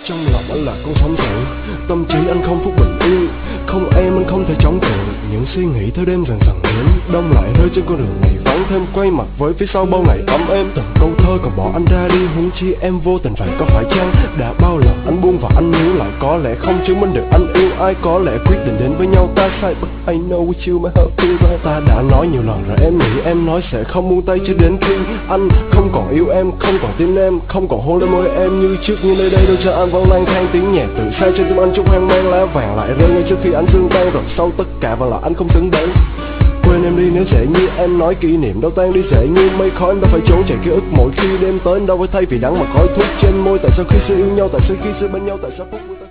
Trong lòng anh là con sóng dữ, tâm trí anh không phút bình yên. Không em anh không thể chống cự những suy nghĩ theo đêm dần dần đến. Đông lại rơi trên con đường này vắng, thêm quay mặt với phía sau bao ngày ấm êm. Từng câu thơ còn bỏ anh ra đi, huống chi em vô tình vậy có phải chăng? Đã bao lần anh buông và anh níu lại, có lẽ không chứng minh được anh yêu ai, có lẽ quyết định đến với nhau ta sai. But I know with you my heart feels right. Ta đã nói nhiều lần rồi, em nghĩ em nói sẽ không buông tay cho đến khi anh không còn yêu em, không còn tin em, không còn hôn lên môi em như trước. Nhưng nơi đây đôi chân anh vẫn lang thang, tiếng nhạc tự say trên tim anh chút hoang mang. Lá vàng lại rơi ngay trước khi anh xương tan, rồi sau tất cả vẫn là anh không xứng đáng. Quên em đi nếu dễ như em nói, kỷ niệm đâu tan đi dễ như mây khói. Em đâu phải trốn chạy ký ức mỗi khi đêm tới, đâu phải thay vì đắng mà khói thuốc trên môi. Tại sao khi xưa yêu nhau, tại sao khi xưa bên nhau, tại sao phút